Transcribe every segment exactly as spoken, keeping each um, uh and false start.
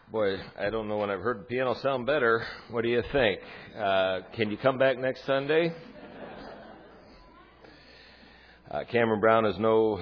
Boy, I don't know when I've heard the piano sound better. What do you think? Uh, can you come back next Sunday? Uh, Cameron Brown is no...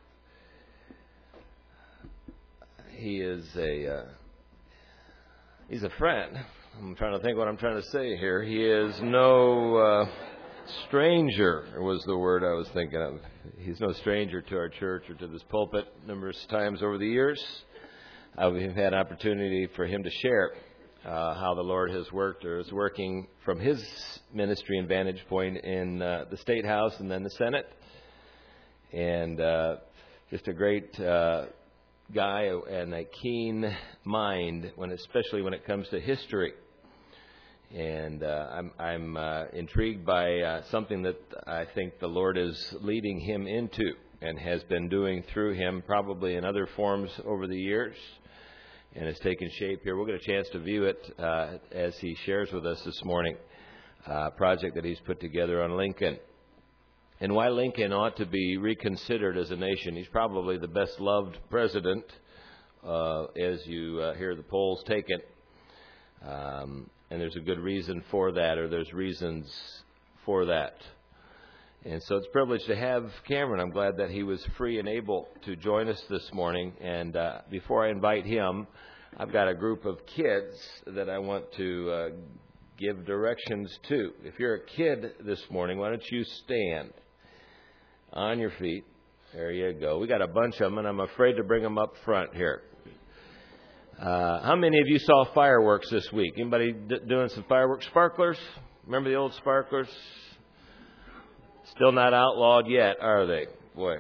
He is a... Uh, he's a friend. I'm trying to think what I'm trying to say here. He is no uh, stranger, was the word I was thinking of. He's no stranger to our church or to this pulpit. Numerous times over the years, uh, we've had opportunity for him to share uh, how the Lord has worked or is working from his ministry and vantage point in uh, the State House and then the Senate. And uh, just a great uh, guy and a keen mind, when especially when it comes to history. And uh, I'm, I'm uh, intrigued by uh, something that I think the Lord is leading him into and has been doing through him probably in other forms over the years, and has taken shape here. We'll get a chance to view it uh, as he shares with us this morning, a uh, project that he's put together on Lincoln. And why Lincoln ought to be reconsidered as a nation. He's probably the best loved president uh, as you uh, hear the polls taken. Um, and there's a good reason for that, or there's reasons for that. And so it's a privilege to have Cameron. I'm glad that he was free and able to join us this morning. And uh, before I invite him, I've got a group of kids that I want to uh, give directions to. If you're a kid this morning, why don't you stand on your feet? There you go. We got a bunch of them, and I'm afraid to bring them up front here. Uh, how many of you saw fireworks this week? Anybody d- doing some fireworks? Sparklers? Remember the old sparklers? Still not outlawed yet, are they? Boy.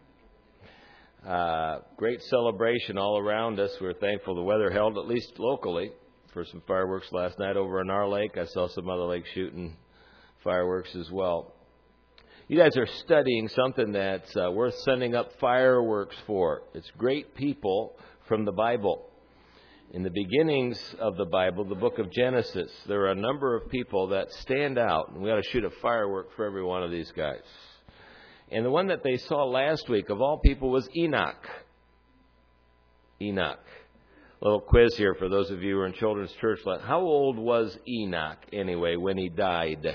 Uh, great celebration all around us. We're thankful the weather held, at least locally, for some fireworks last night over in our lake. I saw some other lakes shooting fireworks as well. You guys are studying something that's uh, worth sending up fireworks for. It's great people from the Bible. In the beginnings of the Bible, the book of Genesis, there are a number of people that stand out, and we ought to shoot a firework for every one of these guys. And the one that they saw last week, of all people, was Enoch. Enoch. A little quiz here for those of you who are in children's church. How old was Enoch, anyway, when he died?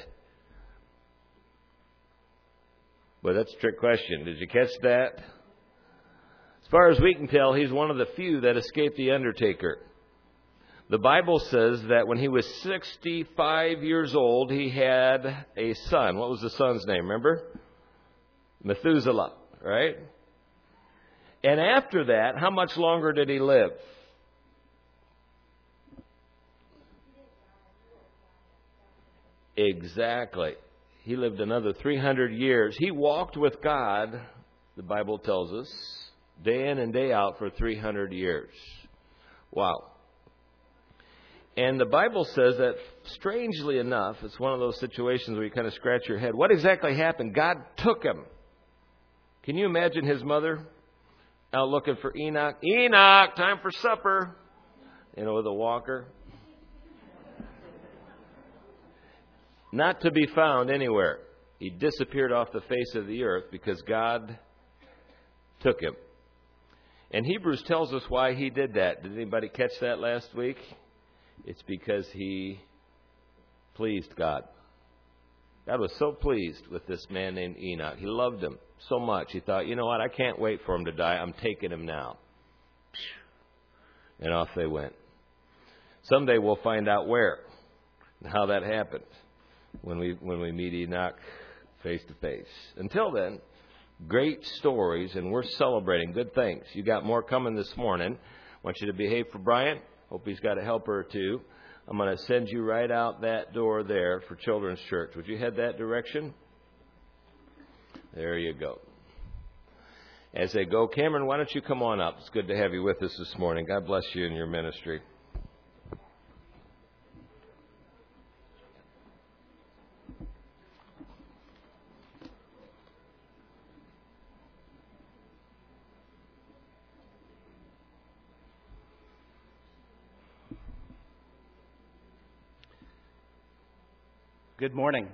Well, that's a trick question. Did you catch that? As far as we can tell, he's one of the few that escaped the undertaker. The Bible says that when he was sixty-five years old, he had a son. What was the son's name, remember? Methuselah, right? And after that, how much longer did he live? Exactly. He lived another three hundred years. He walked with God, the Bible tells us, day in and day out for three hundred years. Wow. And the Bible says that, strangely enough, it's one of those situations where you kind of scratch your head. What exactly happened? God took him. Can you imagine his mother out looking for Enoch? Enoch, time for supper. You know, with a walker. Not to be found anywhere. He disappeared off the face of the earth because God took him. And Hebrews tells us why he did that. Did anybody catch that last week? It's because he pleased God. God was so pleased with this man named Enoch. He loved him so much. He thought, you know what, I can't wait for him to die. I'm taking him now. And off they went. Someday we'll find out where and how that happened when we when we meet Enoch face to face. Until then, great stories, and we're celebrating good things. You got more coming this morning. I want you to behave for Brian. Hope he's got a helper or two. I'm going to send you right out that door there for Children's Church. Would you head that direction? There you go. As they go, Cameron, why don't you come on up? It's good to have you with us this morning. God bless you in your ministry. Good morning.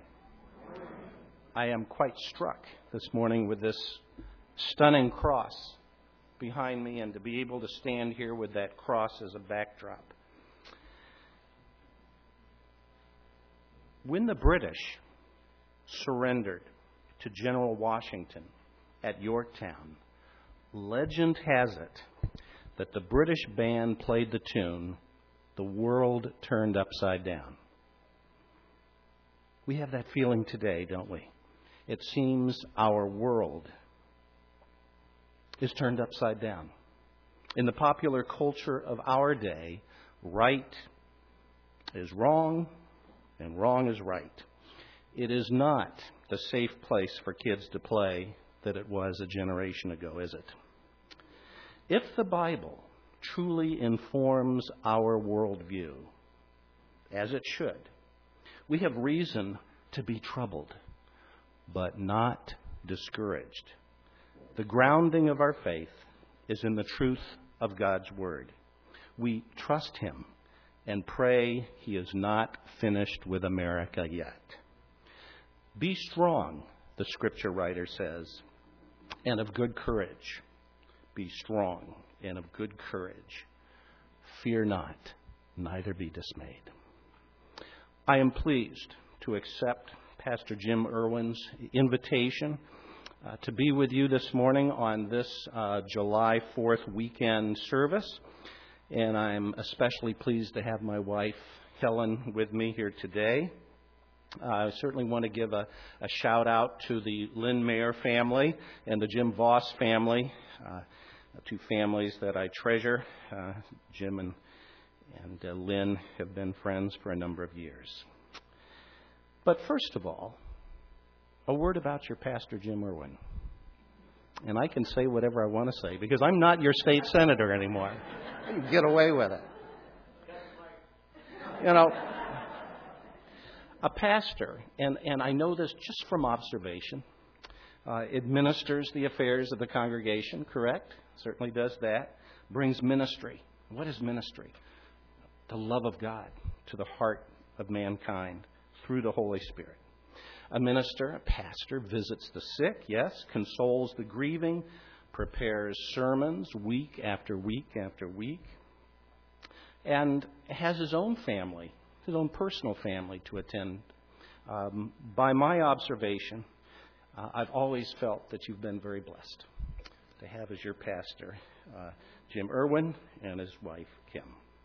I am quite struck this morning with this stunning cross behind me and to be able to stand here with that cross as a backdrop. When the British surrendered to General Washington at Yorktown, legend has it that the British band played the tune, "The World Turned Upside Down." We have that feeling today, don't we? It seems our world is turned upside down. In the popular culture of our day, right is wrong and wrong is right. It is not the safe place for kids to play that it was a generation ago, is it? If the Bible truly informs our worldview, as it should, we have reason to be troubled, but not discouraged. The grounding of our faith is in the truth of God's Word. We trust Him and pray He is not finished with America yet. Be strong, the Scripture writer says, and of good courage. Be strong and of good courage. Fear not, neither be dismayed. I am pleased to accept Pastor Jim Irwin's invitation uh, to be with you this morning on this uh, July fourth weekend service. And I'm especially pleased to have my wife, Helen, with me here today. Uh, I certainly want to give a, a shout out to the Lynn Mayer family and the Jim Voss family, uh, two families that I treasure. Uh, Jim and, and uh, Lynn have been friends for a number of years. But first of all, a word about your pastor, Jim Irwin. And I can say whatever I want to say because I'm not your state senator anymore. I can get away with it. You know, a pastor, and, and I know this just from observation, uh, administers the affairs of the congregation, correct? Certainly does that. Brings ministry. What is ministry? The love of God to the heart of mankind through the Holy Spirit. A minister, a pastor, visits the sick, yes, consoles the grieving, prepares sermons week after week after week, and has his own family, his own personal family to attend. Um, by my observation, uh, I've always felt that you've been very blessed to have as your pastor uh, Jim Irwin and his wife, Kim.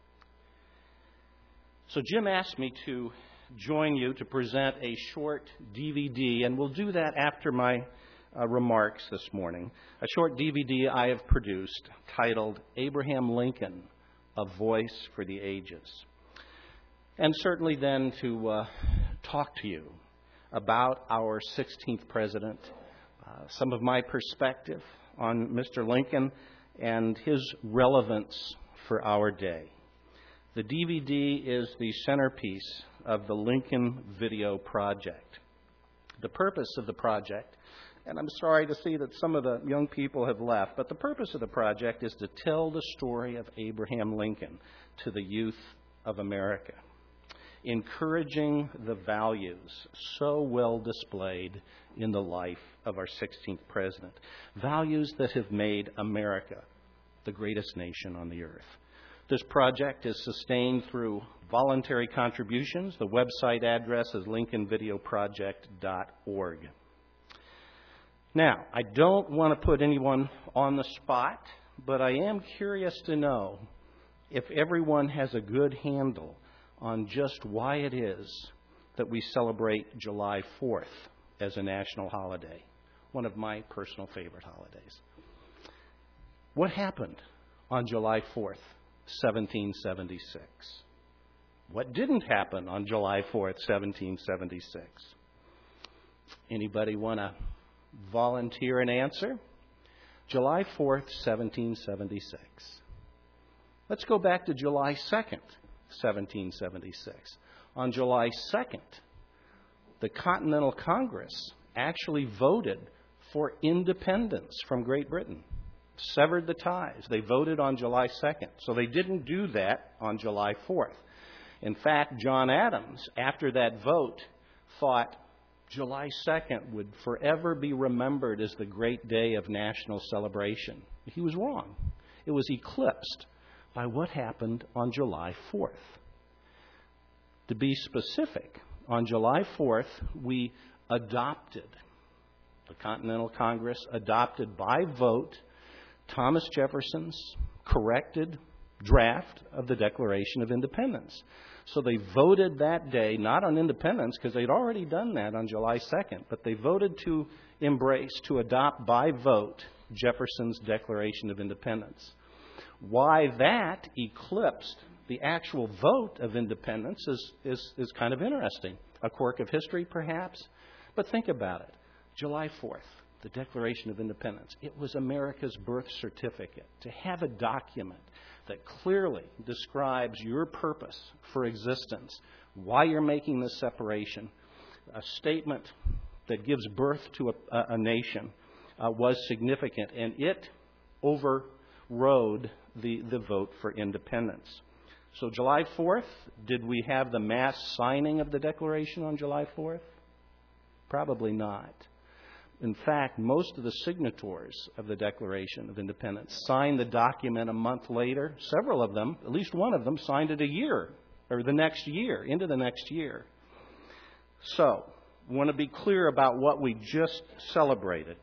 So Jim asked me to join you to present a short D V D, and we'll do that after my uh, remarks this morning. A short D V D I have produced titled Abraham Lincoln, A Voice for the Ages. And certainly then to uh, talk to you about our sixteenth president, uh, some of my perspective on Mister Lincoln and his relevance for our day. The D V D is the centerpiece of the Lincoln Video Project. The purpose of the project, and I'm sorry to see that some of the young people have left, but the purpose of the project is to tell the story of Abraham Lincoln to the youth of America, encouraging the values so well displayed in the life of our sixteenth president, values that have made America the greatest nation on the earth. This project is sustained through voluntary contributions. The website address is lincoln video project dot org. Now, I don't want to put anyone on the spot, but I am curious to know if everyone has a good handle on just why it is that we celebrate July fourth as a national holiday, one of my personal favorite holidays. What happened on July fourth, seventeen seventy-six? What didn't happen on July fourth, seventeen seventy-six? Anybody want to volunteer an answer? July fourth, seventeen seventy-six. Let's go back to July second, seventeen seventy-six. On July second, the Continental Congress actually voted for independence from Great Britain, severed the ties. They voted on July second. So they didn't do that on July fourth. In fact, John Adams, after that vote, thought, July second would forever be remembered as the great day of national celebration. He was wrong. It was eclipsed by what happened on July fourth. To be specific, on July fourth, we adopted, the Continental Congress adopted by vote Thomas Jefferson's corrected draft of the Declaration of Independence. So they voted that day, not on independence, because they'd already done that on July second, but they voted to embrace, to adopt by vote, Jefferson's Declaration of Independence. Why that eclipsed the actual vote of independence is, is, is kind of interesting. A quirk of history, perhaps, but think about it. July fourth, the Declaration of Independence. It was America's birth certificate. To have a document that clearly describes your purpose for existence, why you're making this separation, a statement that gives birth to a, a nation, uh, was significant, and it overrode the, the vote for independence. So July fourth, did we have the mass signing of the Declaration on July fourth? Probably not. In fact, most of the signatories of the Declaration of Independence signed the document a month later. Several of them, at least one of them, signed it a year, or the next year, into the next year. So, I want to be clear about what we just celebrated.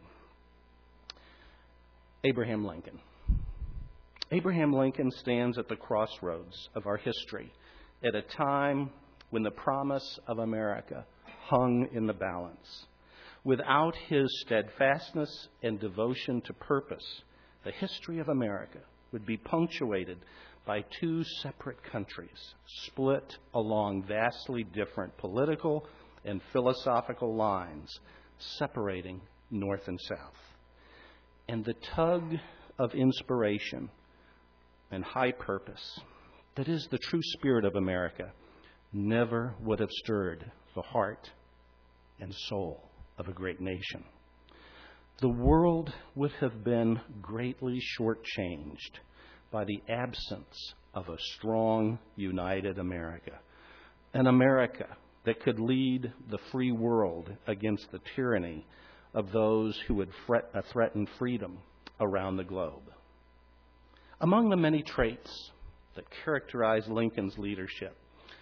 Abraham Lincoln. Abraham Lincoln stands at the crossroads of our history at a time when the promise of America hung in the balance. Without his steadfastness and devotion to purpose, the history of America would be punctuated by two separate countries, split along vastly different political and philosophical lines, separating North and South. And the tug of inspiration and high purpose that is the true spirit of America never would have stirred the heart and soul of a great nation. The world would have been greatly shortchanged by the absence of a strong, united America. An America that could lead the free world against the tyranny of those who would fret, uh, threaten freedom around the globe. Among the many traits that characterize Lincoln's leadership,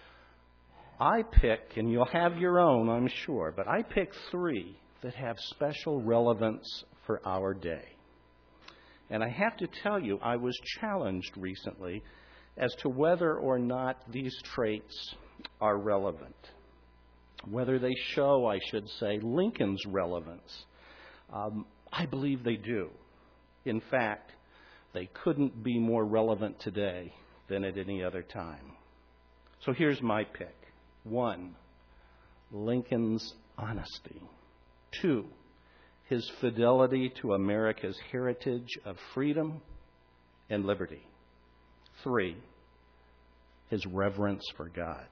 I pick, and you'll have your own, I'm sure, but I pick three that have special relevance for our day. And I have to tell you, I was challenged recently as to whether or not these traits are relevant, whether they show, I should say, Lincoln's relevance. Um, I believe they do. In fact, they couldn't be more relevant today than at any other time. So here's my pick. One, Lincoln's honesty. Two, his fidelity to America's heritage of freedom and liberty. Three, his reverence for God.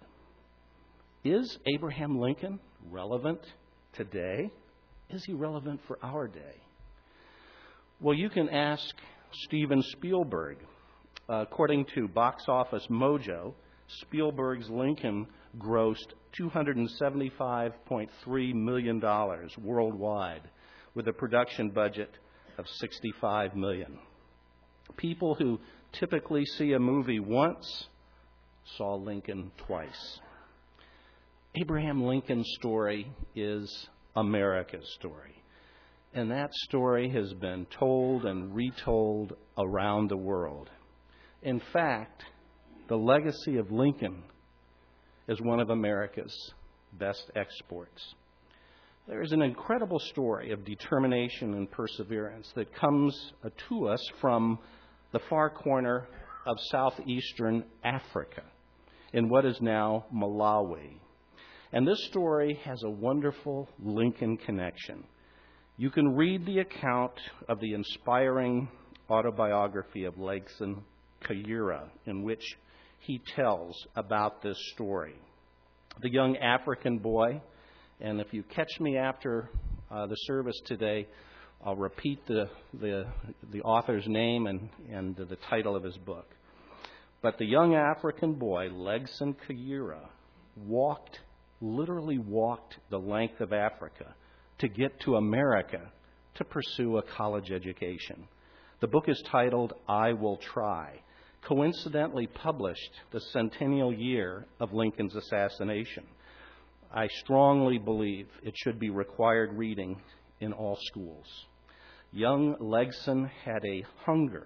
Is Abraham Lincoln relevant today? Is he relevant for our day? Well, you can ask Steven Spielberg. Uh, according to Box Office Mojo, Spielberg's Lincoln grossed two hundred seventy-five point three million dollars worldwide with a production budget of sixty-five million dollars. People who typically see a movie once saw Lincoln twice. Abraham Lincoln's story is America's story. And that story has been told and retold around the world. In fact, the legacy of Lincoln is one of America's best exports. There is an incredible story of determination and perseverance that comes to us from the far corner of southeastern Africa, in what is now Malawi. And this story has a wonderful Lincoln connection. You can read the account of the inspiring autobiography of Langston Kayira, in which he tells about this story. The young African boy, and if you catch me after uh, the service today, I'll repeat the, the, the author's name and, and the title of his book. But the young African boy, Langston Kayira, walked literally walked the length of Africa to get to America to pursue a college education. The book is titled I Will Try, coincidentally published the centennial year of Lincoln's assassination. I strongly believe it should be required reading in all schools. Young Legson had a hunger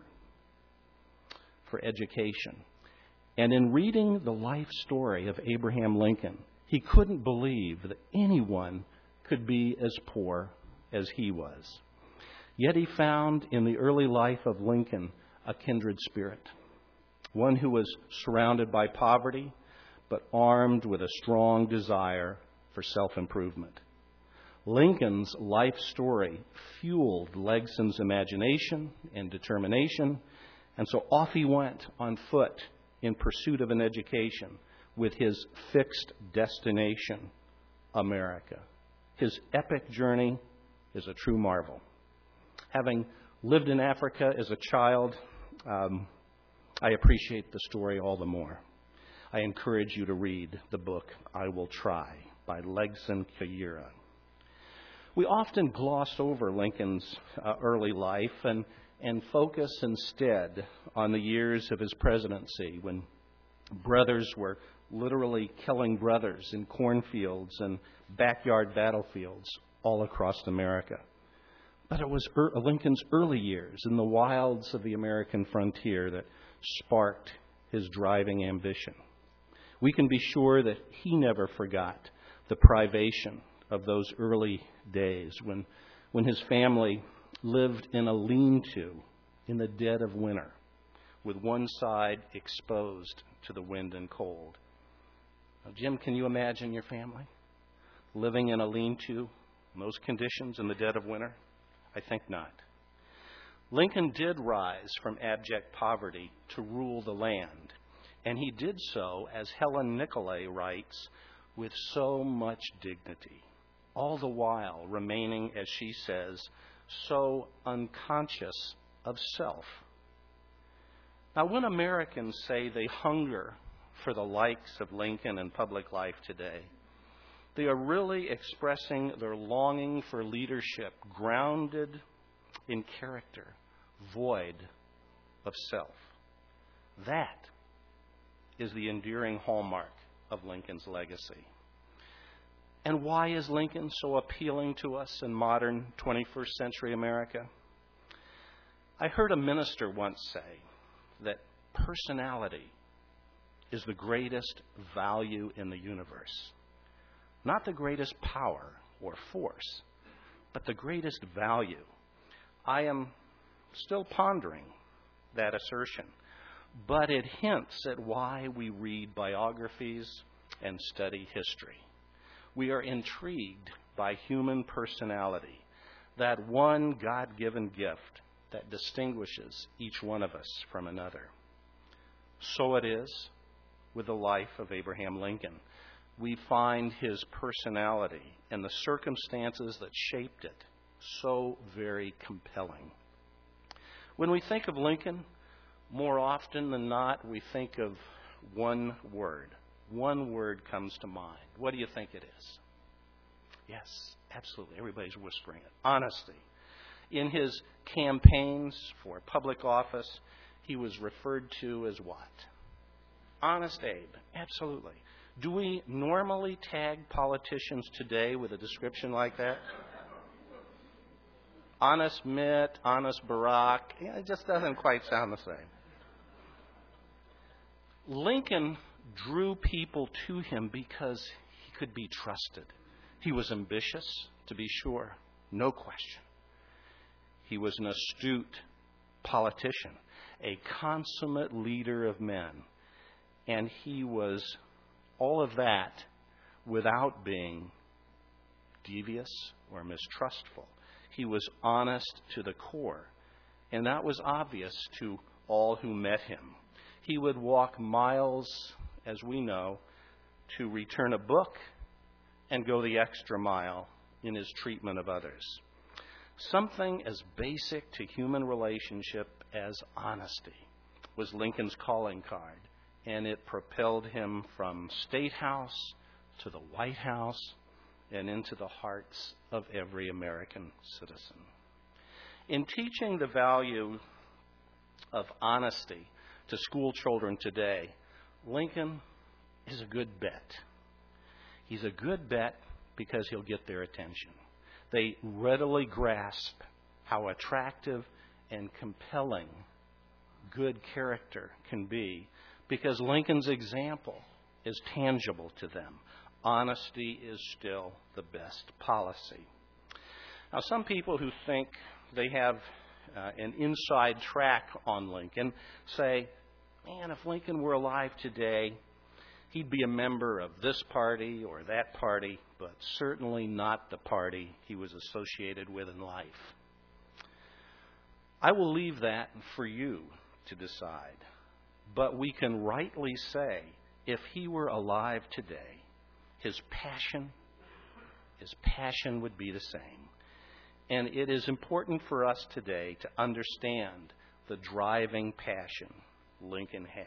for education. And in reading the life story of Abraham Lincoln, he couldn't believe that anyone could be as poor as he was. Yet he found in the early life of Lincoln a kindred spirit, one who was surrounded by poverty, but armed with a strong desire for self-improvement. Lincoln's life story fueled Legson's imagination and determination, and so off he went on foot in pursuit of an education with his fixed destination, America. His epic journey is a true marvel. Having lived in Africa as a child, um, I appreciate the story all the more. I encourage you to read the book, I Will Try, by Legson Kayira. We often gloss over Lincoln's uh, early life and, and focus instead on the years of his presidency when brothers were literally killing brothers in cornfields and backyard battlefields all across America. But it was er- Lincoln's early years in the wilds of the American frontier that sparked his driving ambition. We can be sure that he never forgot the privation of those early days when, when his family lived in a lean-to in the dead of winter, with one side exposed to the wind and cold. Now, Jim, can you imagine your family living in a lean-to in those conditions in the dead of winter? I think not. Lincoln did rise from abject poverty to rule the land, and he did so, as Helen Nicolay writes, with so much dignity, all the while remaining, as she says, so unconscious of self. Now, when Americans say they hunger for the likes of Lincoln in public life today, they are really expressing their longing for leadership grounded in character, void of self. That is the enduring hallmark of Lincoln's legacy. And why is Lincoln so appealing to us in modern twenty-first century America? I heard a minister once say that personality is the greatest value in the universe. Not the greatest power or force, but the greatest value. I am still pondering that assertion, but it hints at why we read biographies and study history. We are intrigued by human personality, that one God-given gift that distinguishes each one of us from another. So it is with the life of Abraham Lincoln. We find his personality and the circumstances that shaped it so very compelling. When we think of Lincoln, more often than not, we think of one word. One word comes to mind. What do you think it is? Yes, absolutely. Everybody's whispering it. Honesty. In his campaigns for public office, he was referred to as what? Honest Abe. Absolutely. Do we normally tag politicians today with a description like that? Honest Mitt, Honest Barack. Yeah, it just doesn't quite sound the same. Lincoln drew people to him because he could be trusted. He was ambitious, to be sure, no question. He was an astute politician, a consummate leader of men, and he was all of that without being devious or mistrustful. He was honest to the core, and that was obvious to all who met him. He would walk miles, as we know, to return a book and go the extra mile in his treatment of others. Something as basic to human relationship as honesty was Lincoln's calling card, and it propelled him from State House to the White House, and into the hearts of every American citizen. In teaching the value of honesty to school children today, Lincoln is a good bet. He's a good bet because he'll get their attention. They readily grasp how attractive and compelling good character can be because Lincoln's example is tangible to them. Honesty is still the best policy. Now, some people who think they have uh, an inside track on Lincoln say, man, if Lincoln were alive today, he'd be a member of this party or that party, but certainly not the party he was associated with in life. I will leave that for you to decide. But we can rightly say, if he were alive today, his passion, his passion would be the same. And it is important for us today to understand the driving passion Lincoln had.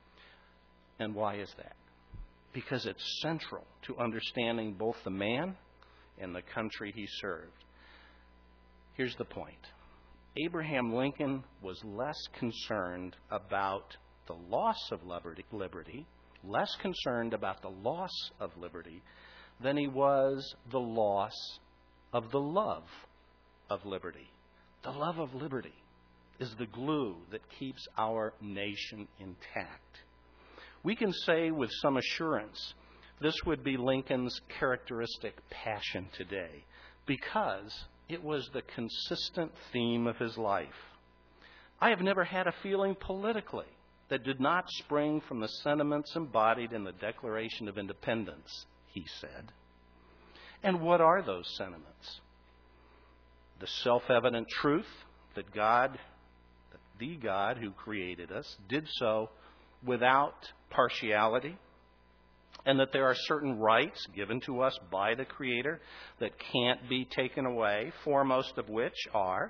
And why is that? Because it's central to understanding both the man and the country he served. Here's the point. Abraham Lincoln was less concerned about the loss of liberty, less concerned about the loss of liberty than he was the loss of the love of liberty. The love of liberty is the glue that keeps our nation intact. We can say with some assurance this would be Lincoln's characteristic passion today because it was the consistent theme of his life. I have never had a feeling politically that did not spring from the sentiments embodied in the Declaration of Independence, he said. And what are those sentiments? The self-evident truth that God, that the God who created us, did so without partiality, and that there are certain rights given to us by the Creator that can't be taken away, foremost of which are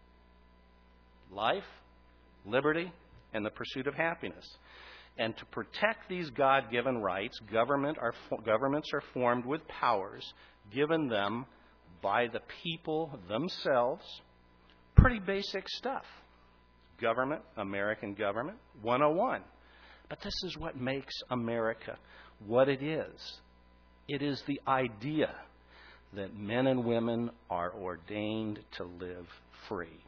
life, liberty, and the pursuit of happiness. And to protect these God-given rights, government are, governments are formed with powers given them by the people themselves. Pretty basic stuff. Government, American government, one oh one. But this is what makes America what it is. It is the idea that men and women are ordained to live free.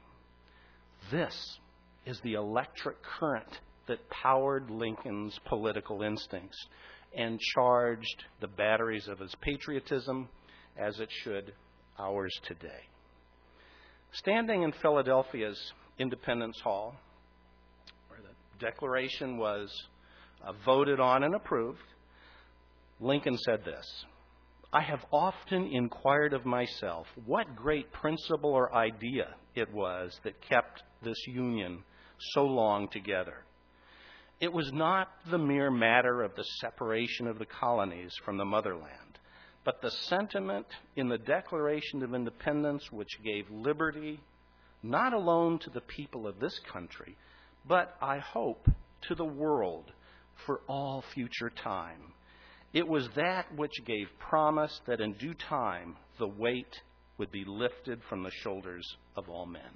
This is the electric current that powered Lincoln's political instincts and charged the batteries of his patriotism as it should ours today. Standing in Philadelphia's Independence Hall, where the Declaration was uh, voted on and approved, Lincoln said this: I have often inquired of myself what great principle or idea it was that kept this union so long together. It was not the mere matter of the separation of the colonies from the motherland, but the sentiment in the Declaration of Independence which gave liberty not alone to the people of this country, but, I hope, to the world for all future time. It was that which gave promise that in due time the weight would be lifted from the shoulders of all men.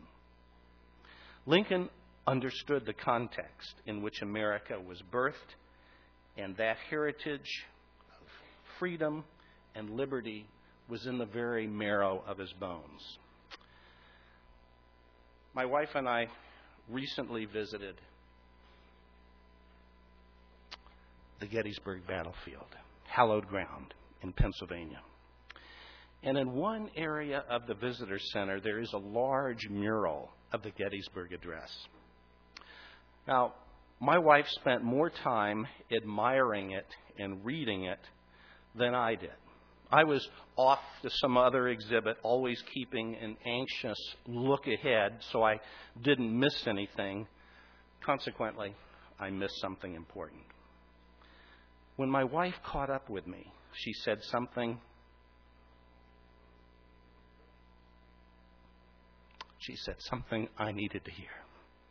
Lincoln understood the context in which America was birthed, and that heritage of freedom and liberty was in the very marrow of his bones. My wife and I recently visited the Gettysburg battlefield, hallowed ground in Pennsylvania. And in one area of the visitor center, there is a large mural of the Gettysburg Address. Now, my wife spent more time admiring it and reading it than I did. I was off to some other exhibit, always keeping an anxious look ahead so I didn't miss anything. Consequently, I missed something important. When my wife caught up with me, she said something. She said something I needed to hear.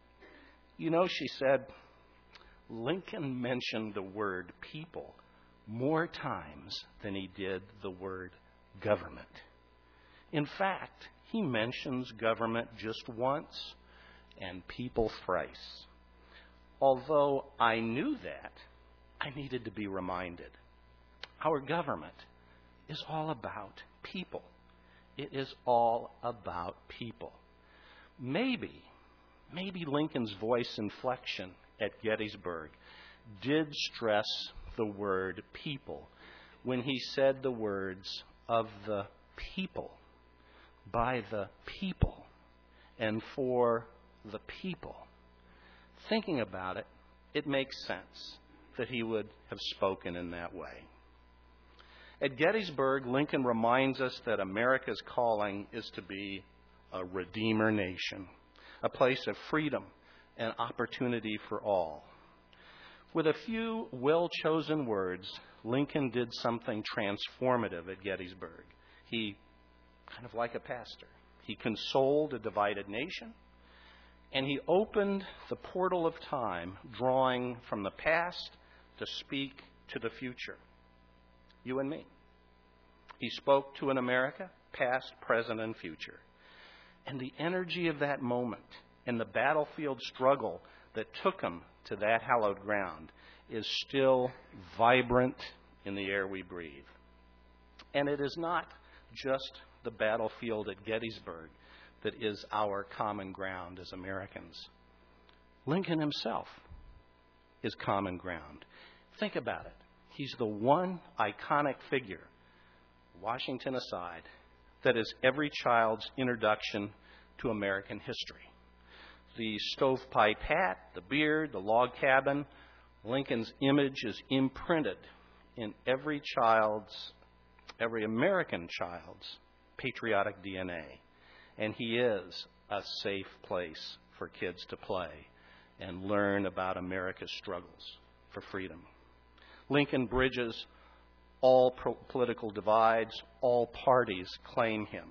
You know, she said, Lincoln mentioned the word people more times than he did the word government. In fact, he mentions government just once and people thrice. Although I knew that, I needed to be reminded. Our government is all about people. It is all about people. Maybe, maybe Lincoln's voice inflection at Gettysburg did stress the word people when he said the words of the people, by the people, and for the people. Thinking about it, it makes sense that he would have spoken in that way. At Gettysburg, Lincoln reminds us that America's calling is to be a redeemer nation, a place of freedom and opportunity for all. With a few well-chosen words, Lincoln did something transformative at Gettysburg. He, kind of like a pastor, he consoled a divided nation, and he opened the portal of time, drawing from the past to speak to the future. You and me. He spoke to an America, past, present, and future. And the energy of that moment and the battlefield struggle that took him to that hallowed ground is still vibrant in the air we breathe. And it is not just the battlefield at Gettysburg that is our common ground as Americans. Lincoln himself is common ground. Think about it. He's the one iconic figure, Washington aside, that is every child's introduction to American history. The stovepipe hat, the beard, the log cabin, Lincoln's image is imprinted in every child's, every American child's patriotic D N A. And he is a safe place for kids to play and learn about America's struggles for freedom. Lincoln bridges all pro- political divides. All parties claim him.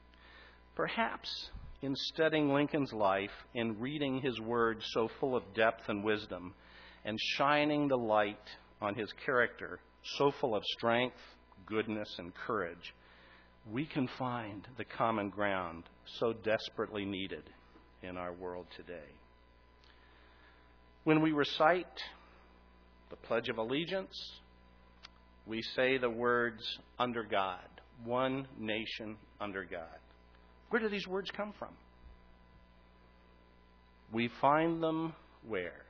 Perhaps in studying Lincoln's life and reading his words so full of depth and wisdom and shining the light on his character so full of strength, goodness, and courage, we can find the common ground so desperately needed in our world today. When we recite the Pledge of Allegiance, we say the words, under God, one nation under God. Where do these words come from? We find them where?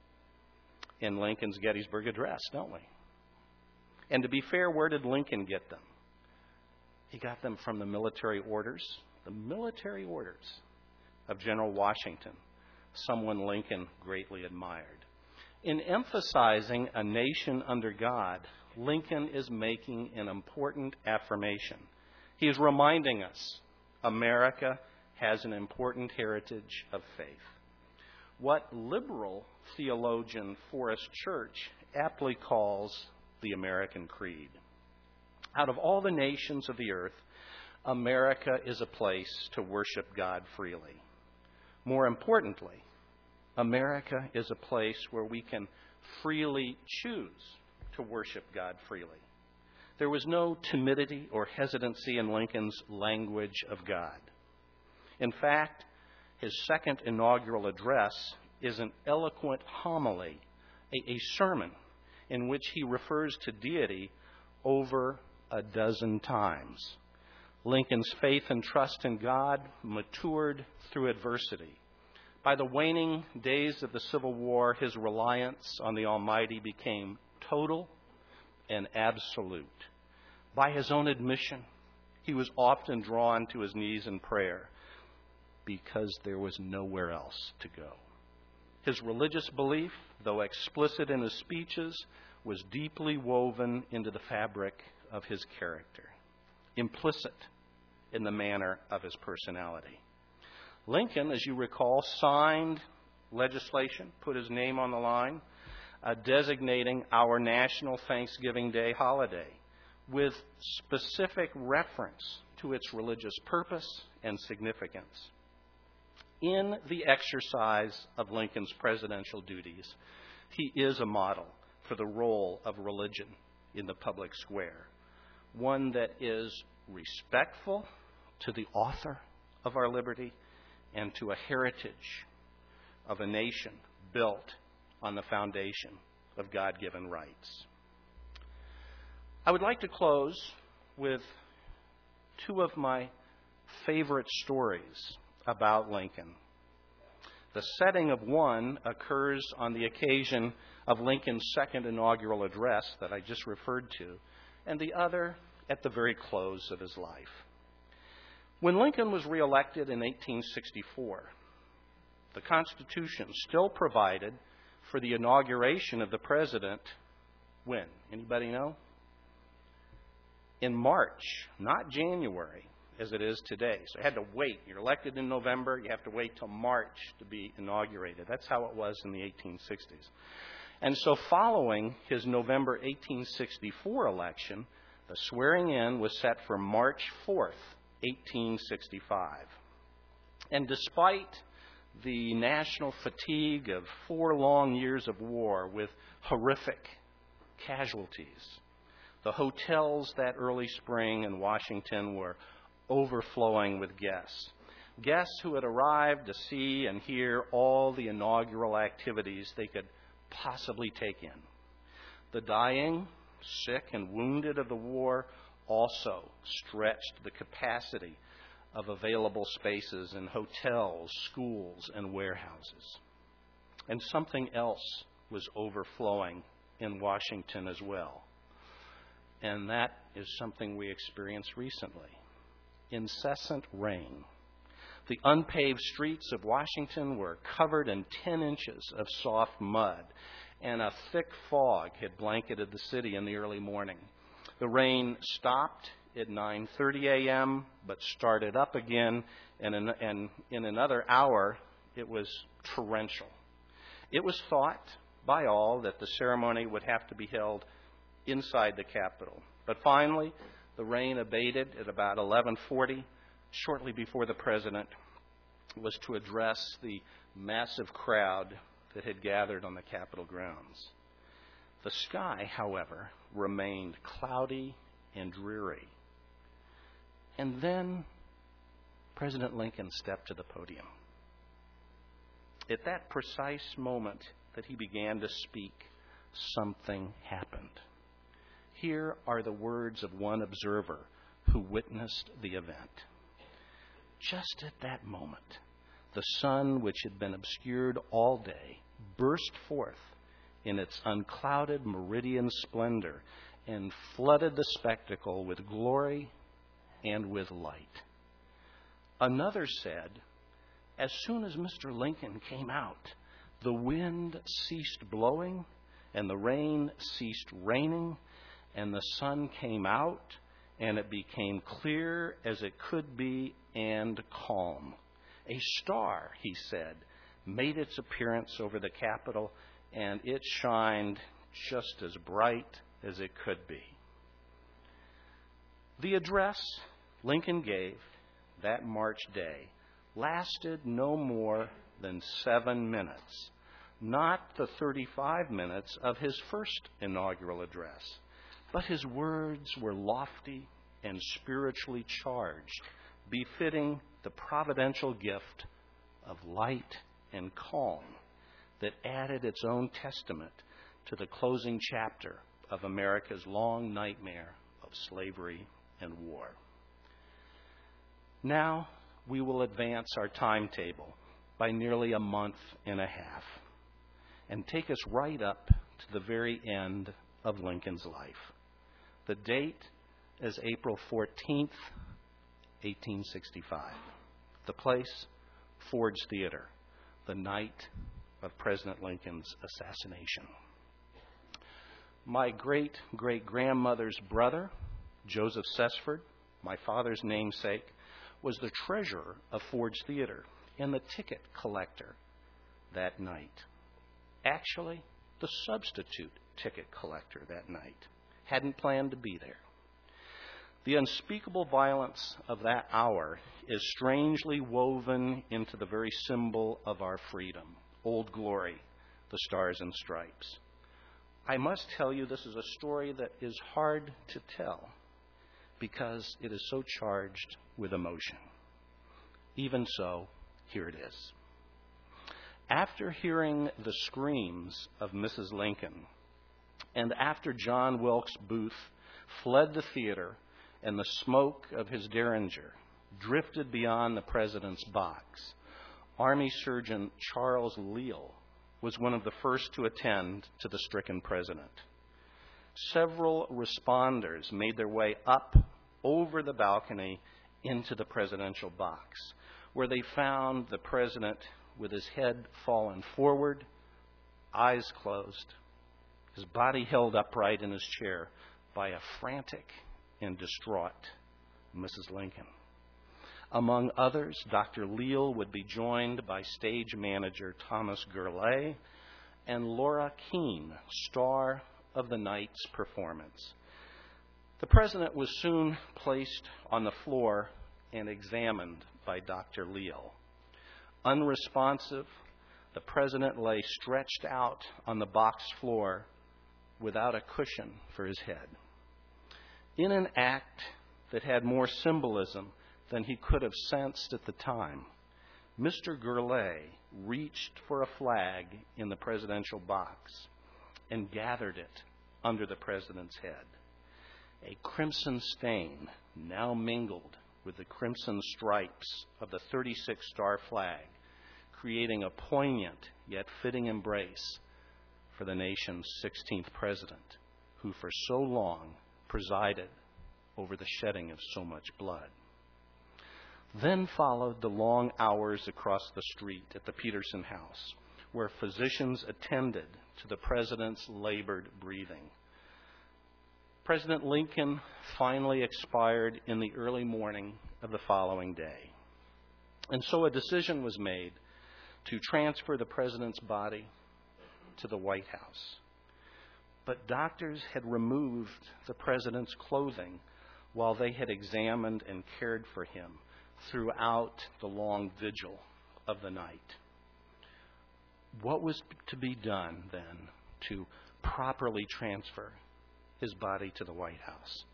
In Lincoln's Gettysburg Address, don't we? And to be fair, where did Lincoln get them? He got them from the military orders, the military orders of General Washington, someone Lincoln greatly admired. In emphasizing a nation under God, Lincoln is making an important affirmation. He is reminding us America has an important heritage of faith. What liberal theologian Forrest Church aptly calls the American Creed. Out of all the nations of the earth, America is a place to worship God freely. More importantly, America is a place where we can freely choose to worship God freely. There was no timidity or hesitancy in Lincoln's language of God. In fact, his second inaugural address is an eloquent homily, a, a sermon in which he refers to deity over a dozen times. Lincoln's faith and trust in God matured through adversity. By the waning days of the Civil War, his reliance on the Almighty became total and absolute. By his own admission, he was often drawn to his knees in prayer because there was nowhere else to go. His religious belief, though explicit in his speeches, was deeply woven into the fabric of his character, implicit in the manner of his personality. Lincoln, as you recall, signed legislation, put his name on the line, uh, designating our National Thanksgiving Day holiday with specific reference to its religious purpose and significance. In the exercise of Lincoln's presidential duties, he is a model for the role of religion in the public square, one that is respectful to the author of our liberty and to a heritage of a nation built on the foundation of God-given rights. I would like to close with two of my favorite stories about Lincoln. The setting of one occurs on the occasion of Lincoln's second inaugural address that I just referred to, and the other at the very close of his life. When Lincoln was reelected in eighteen sixty-four, the Constitution still provided for the inauguration of the president when? Anybody know? In March, not January, as it is today. So you had to wait. You're elected in November, you have to wait till March to be inaugurated. That's how it was in the eighteen sixties. And so following his November eighteen sixty-four election, the swearing in was set for March fourth, eighteen sixty-five. And despite the national fatigue of four long years of war with horrific casualties, the hotels that early spring in Washington were overflowing with guests. Guests who had arrived to see and hear all the inaugural activities they could possibly take in. The dying, sick, and wounded of the war also stretched the capacity of available spaces in hotels, schools, and warehouses. And something else was overflowing in Washington as well. And that is something we experienced recently. Incessant rain. The unpaved streets of Washington were covered in ten inches of soft mud, and a thick fog had blanketed the city in the early morning. The rain stopped at nine thirty a.m., but started up again, and in, and in another hour, it was torrential. It was thought by all that the ceremony would have to be held inside the Capitol. But finally, the rain abated at about eleven forty, shortly before the president was to address the massive crowd that had gathered on the Capitol grounds. The sky, however, remained cloudy and dreary. And then President Lincoln stepped to the podium. At that precise moment that he began to speak, something happened. Here are the words of one observer who witnessed the event. Just at that moment, the sun, which had been obscured all day, burst forth in its unclouded meridian splendor and flooded the spectacle with glory and with light. Another said, as soon as Mister Lincoln came out, the wind ceased blowing, and the rain ceased raining, and the sun came out, and it became clear as it could be and calm. A star, he said, made its appearance over the Capitol, and it shined just as bright as it could be. The address Lincoln gave that March day lasted no more than seven minutes, not the thirty-five minutes of his first inaugural address, but his words were lofty and spiritually charged, befitting the providential gift of light and calm that added its own testament to the closing chapter of America's long nightmare of slavery and war. Now we will advance our timetable by nearly a month and a half and take us right up to the very end of Lincoln's life. The date is April fourteenth, eighteen sixty-five. The place, Ford's Theater, the night of President Lincoln's assassination. My great-great-grandmother's brother, Joseph Sesford, my father's namesake, was the treasurer of Ford's Theater and the ticket collector that night. Actually, the substitute ticket collector that night. Hadn't planned to be there. The unspeakable violence of that hour is strangely woven into the very symbol of our freedom, Old Glory, the Stars and Stripes. I must tell you this is a story that is hard to tell because it is so charged with emotion. Even so, here it is. After hearing the screams of Missus Lincoln, and after John Wilkes Booth fled the theater and the smoke of his Derringer drifted beyond the president's box, Army Surgeon Charles Leal was one of the first to attend to the stricken president. Several responders made their way up over the balcony into the presidential box, where they found the president with his head fallen forward, eyes closed, his body held upright in his chair by a frantic and distraught Missus Lincoln. Among others, Doctor Leal would be joined by stage manager Thomas Gurley and Laura Keene, star of the night's performance. The president was soon placed on the floor and examined by Doctor Leal. Unresponsive, the president lay stretched out on the box floor without a cushion for his head. In an act that had more symbolism than he could have sensed at the time, Mister Gurley reached for a flag in the presidential box and gathered it under the president's head. A crimson stain now mingled with the crimson stripes of the thirty-six star flag, creating a poignant yet fitting embrace for the nation's sixteenth president, who for so long presided over the shedding of so much blood. Then followed the long hours across the street at the Peterson House, where physicians attended to the president's labored breathing. President Lincoln finally expired in the early morning of the following day. And so a decision was made to transfer the president's body to the White House. But doctors had removed the president's clothing while they had examined and cared for him throughout the long vigil of the night. What was to be done then to properly transfer his body to the White House?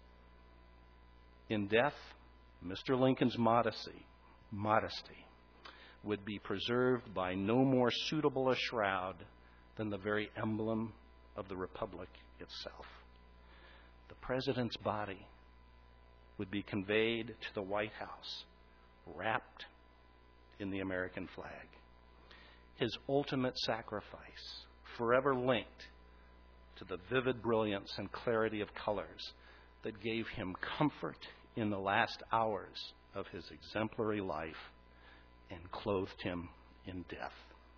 In death, Mister Lincoln's modesty, modesty would be preserved by no more suitable a shroud than the very emblem of the Republic itself. The president's body would be conveyed to the White House, wrapped in the American flag. His ultimate sacrifice, forever linked to the vivid brilliance and clarity of colors that gave him comfort in the last hours of his exemplary life and clothed him in death.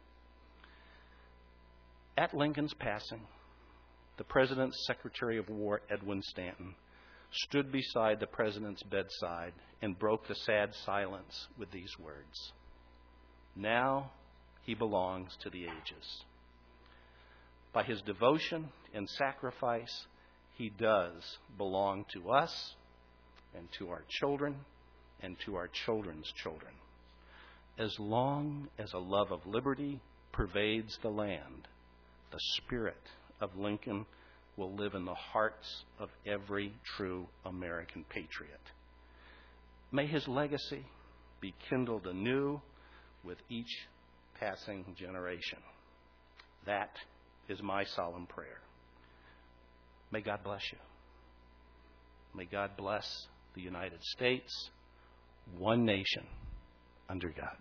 At Lincoln's passing, the President's Secretary of War, Edwin Stanton, stood beside the President's bedside and broke the sad silence with these words: "Now he belongs to the ages. By his devotion and sacrifice, he does belong to us and to our children and to our children's children. As long as a love of liberty pervades the land, the spirit of Lincoln will live in the hearts of every true American patriot. May his legacy be kindled anew with each passing generation." That is my solemn prayer. May God bless you. May God bless the United States, one nation under God.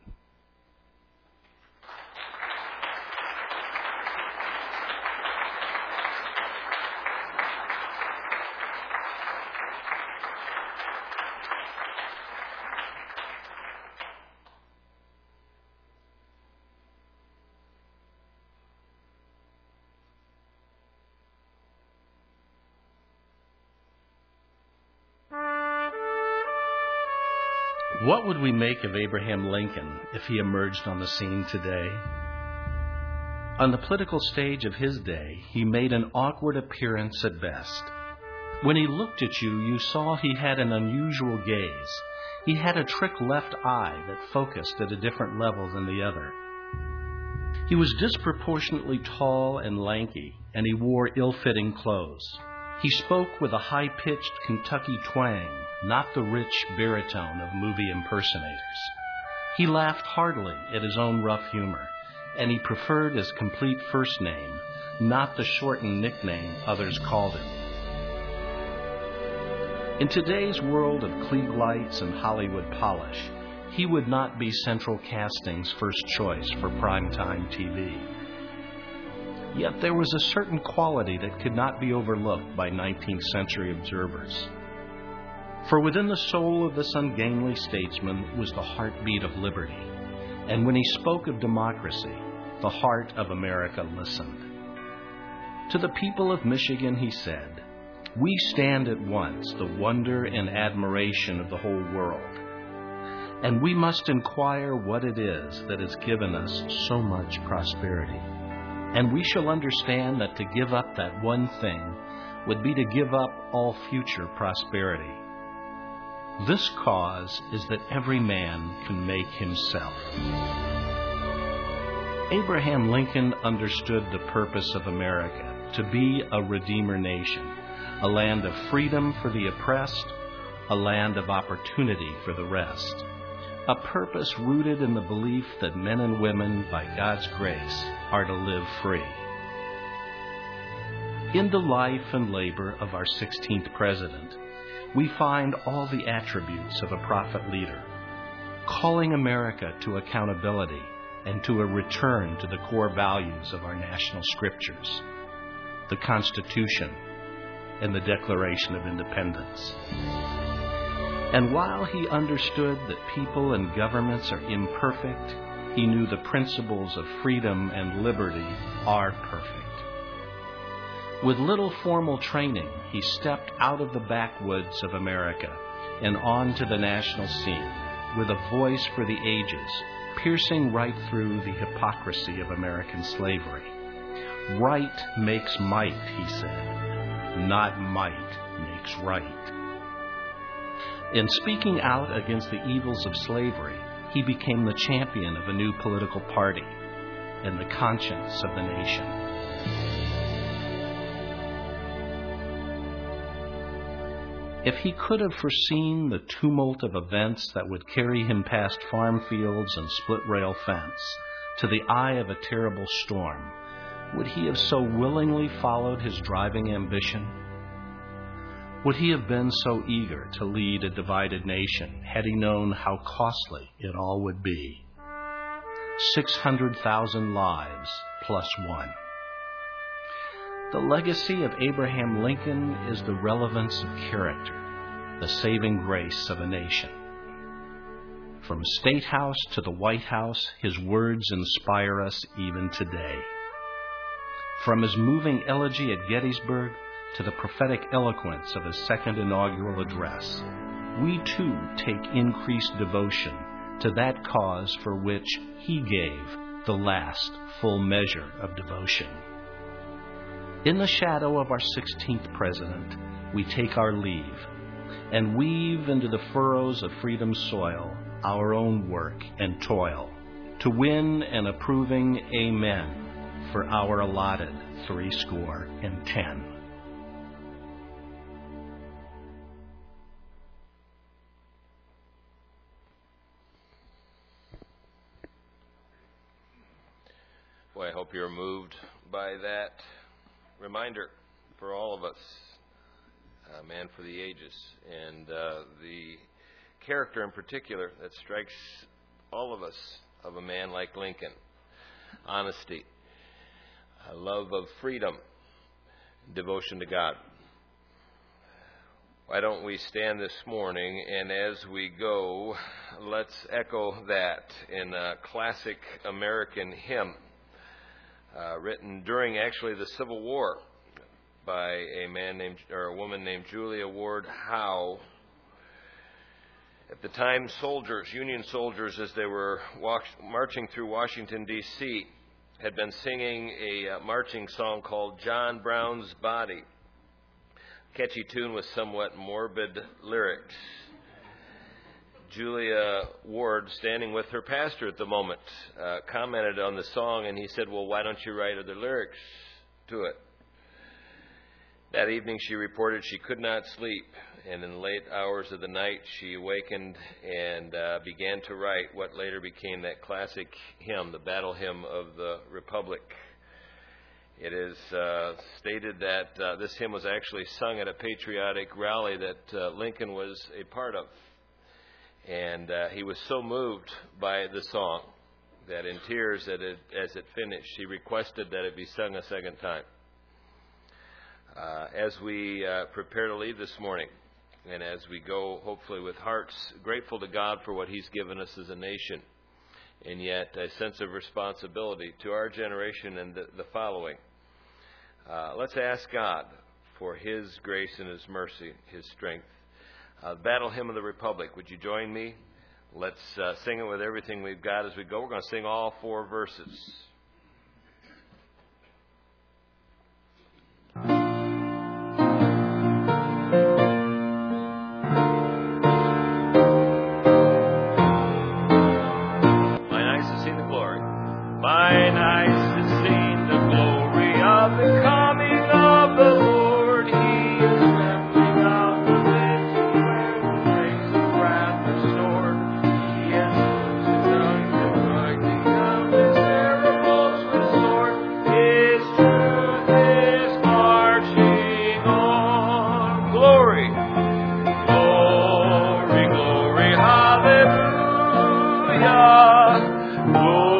What would we make of Abraham Lincoln if he emerged on the scene today? On the political stage of his day, he made an awkward appearance at best. When he looked at you, you saw he had an unusual gaze. He had a trick left eye that focused at a different level than the other. He was disproportionately tall and lanky, and he wore ill-fitting clothes. He spoke with a high-pitched Kentucky twang, not the rich baritone of movie impersonators. He laughed heartily at his own rough humor, and he preferred his complete first name, not the shortened nickname others called him. In today's world of Klieg lights and Hollywood polish, he would not be Central Casting's first choice for primetime T V. Yet there was a certain quality that could not be overlooked by nineteenth century observers. For within the soul of this ungainly statesman was the heartbeat of liberty, and when he spoke of democracy, the heart of America listened. To the people of Michigan he said, "We stand at once the wonder and admiration of the whole world, and we must inquire what it is that has given us so much prosperity. And we shall understand that to give up that one thing would be to give up all future prosperity. This cause is that every man can make himself." Abraham Lincoln understood the purpose of America to be a Redeemer nation, a land of freedom for the oppressed, a land of opportunity for the rest, a purpose rooted in the belief that men and women, by God's grace, are to live free. In the life and labor of our sixteenth president, we find all the attributes of a prophet leader, calling America to accountability and to a return to the core values of our national scriptures, the Constitution and the Declaration of Independence. And while he understood that people and governments are imperfect, he knew the principles of freedom and liberty are perfect. With little formal training, he stepped out of the backwoods of America and onto the national scene with a voice for the ages, piercing right through the hypocrisy of American slavery. Right makes might, he said, not might makes right. In speaking out against the evils of slavery, he became the champion of a new political party and the conscience of the nation. If he could have foreseen the tumult of events that would carry him past farm fields and split-rail fence to the eye of a terrible storm, would he have so willingly followed his driving ambition? Would he have been so eager to lead a divided nation had he known how costly it all would be? six hundred thousand lives plus one. The legacy of Abraham Lincoln is the relevance of character, the saving grace of a nation. From State House to the White House, his words inspire us even today. From his moving elegy at Gettysburg to the prophetic eloquence of his second inaugural address, we too take increased devotion to that cause for which he gave the last full measure of devotion. In the shadow of our sixteenth president, we take our leave and weave into the furrows of freedom's soil our own work and toil to win an approving amen for our allotted threescore and ten. Boy, I hope you're moved by that reminder for all of us, uh, man for the ages, and uh, the character in particular that strikes all of us of a man like Lincoln. Honesty, a love of freedom, devotion to God. Why don't we stand this morning, and as we go, let's echo that in a classic American hymn uh, written during actually the Civil War by a man named or a woman named Julia Ward Howe. At the time, soldiers, Union soldiers, as they were walk, marching through Washington, D C, had been singing a uh, marching song called John Brown's Body. Catchy tune with somewhat morbid lyrics. Julia Ward, standing with her pastor at the moment, uh, commented on the song, and he said, well, why don't you write other lyrics to it? That evening she reported she could not sleep, and in the late hours of the night she awakened and uh, began to write what later became that classic hymn, the Battle Hymn of the Republic. It is uh, stated that uh, this hymn was actually sung at a patriotic rally that uh, Lincoln was a part of. And uh, he was so moved by the song that in tears as it, as it finished, he requested that it be sung a second time. Uh, as we uh, prepare to leave this morning, and as we go, hopefully with hearts grateful to God for what He's given us as a nation, and yet a sense of responsibility to our generation and the, the following, uh, let's ask God for His grace and His mercy, His strength. Uh, Battle Hymn of the Republic. Would you join me? Let's uh, sing it with everything we've got as we go. We're going to sing all four verses. Mine eyes have seen the glory of the coming of the Lord. He is trampling out the midst where the flames of wrath are stored. He has put to down the grinding of his terribles restored. His truth is marching on. Glory, glory, glory, hallelujah. Glory.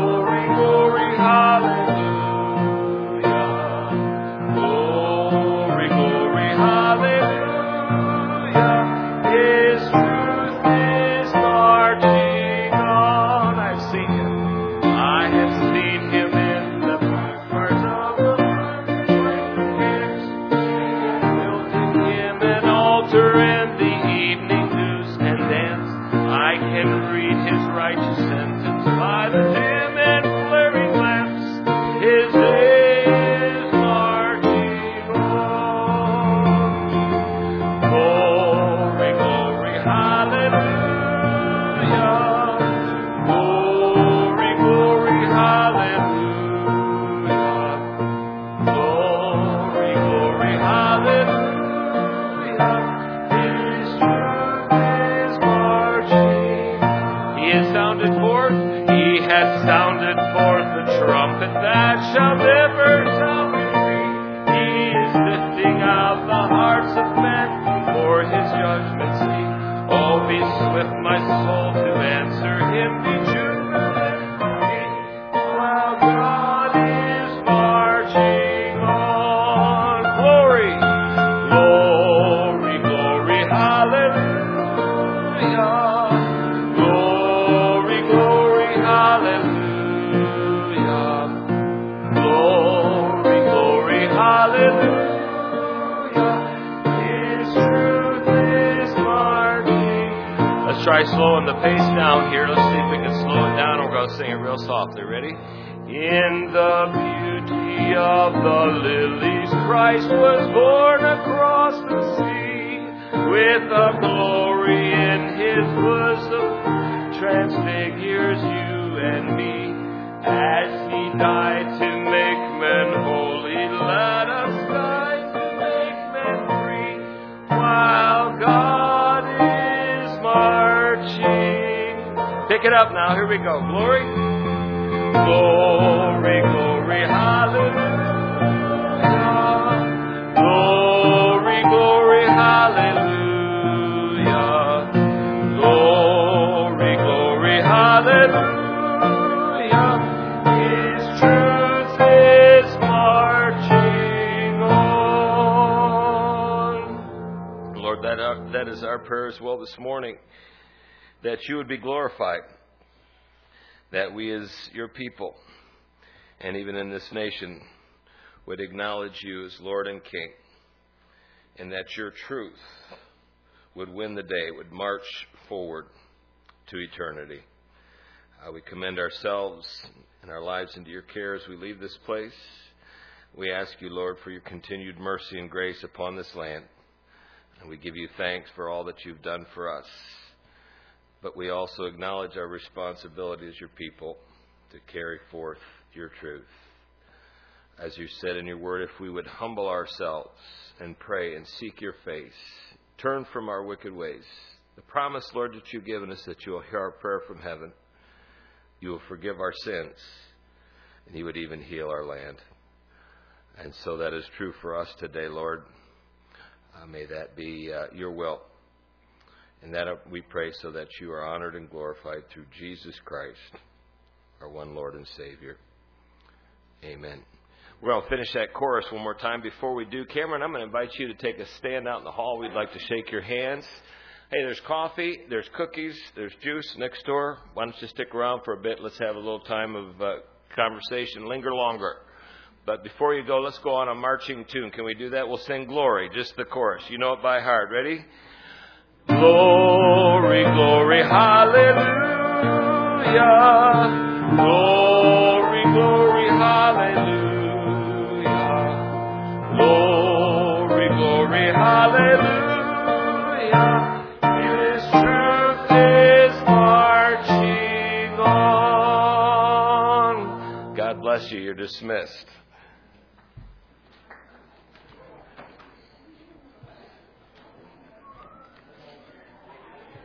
Try slowing the pace down here. Let's see if we can slow it down. We're going to sing it real softly. Ready? In the beauty of the lilies, Christ was born across the sea. With a glory in His bosom, transfigures you and me. As He died to make men holy, let us die to make men free. While God is marching. Pick it up now. Here we go. Glory. Glory, glory, hallelujah. Glory, glory, hallelujah. Glory, glory, hallelujah. His truth is marching on. Lord, that, uh, that is our prayer as well this morning. That you would be glorified, that we as your people, and even in this nation, would acknowledge you as Lord and King, and that your truth would win the day, would march forward to eternity. Uh, we commend ourselves and our lives into your care as we leave this place. We ask you, Lord, for your continued mercy and grace upon this land, and we give you thanks for all that you've done for us. but we also acknowledge our responsibility as your people to carry forth your truth. As you said in your word, if we would humble ourselves and pray and seek your face, turn from our wicked ways, the promise, Lord, that you've given us that you will hear our prayer from heaven, you will forgive our sins, and you would even heal our land. And so that is true for us today, Lord. Uh, may that be uh, your will. And that we pray so that you are honored and glorified through Jesus Christ, our one Lord and Savior. Amen. We're going to finish that chorus one more time. Before we do, Cameron, I'm going to invite you to take a stand out in the hall. We'd like to shake your hands. Hey, there's coffee, there's cookies, there's juice next door. Why don't you stick around for a bit? Let's have a little time of uh, conversation. Linger longer. But before you go, let's go on a marching tune. Can we do that? We'll sing Glory, just the chorus. You know it by heart. Ready? Glory, glory, hallelujah. Glory, glory, hallelujah. Glory, glory, hallelujah. His truth is marching on. God bless you. You're dismissed.